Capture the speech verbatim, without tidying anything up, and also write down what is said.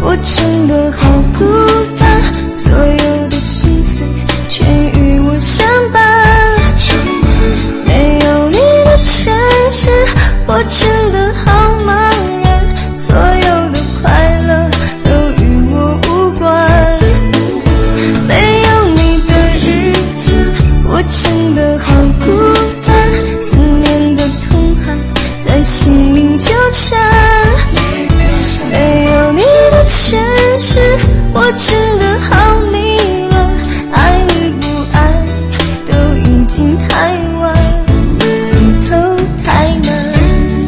我真的好孤单，所有的心碎全与我相伴。没有你的城市，我真的